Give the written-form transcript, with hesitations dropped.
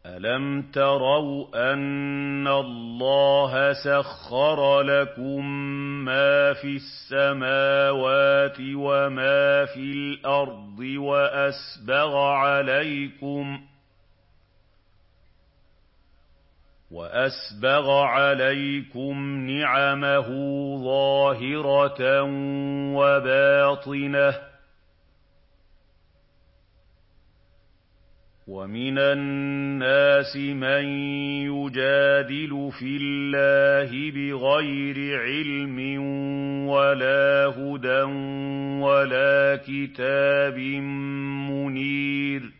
أَلَمْ تَرَوْا أَنَّ اللَّهَ سَخَّرَ لَكُم مَّا فِي السَّمَاوَاتِ وَمَا فِي الْأَرْضِ وَأَسْبَغَ عَلَيْكُمْ نِعَمَهُ ظَاهِرَةً وَبَاطِنَةً ۗ وَمِنَ النَّاسِ مَن يُجَادِلُ فِي اللَّهِ بِغَيْرِ عِلْمٍ وَلَا هُدًى وَلَا كِتَابٍ مُّنِيرٍ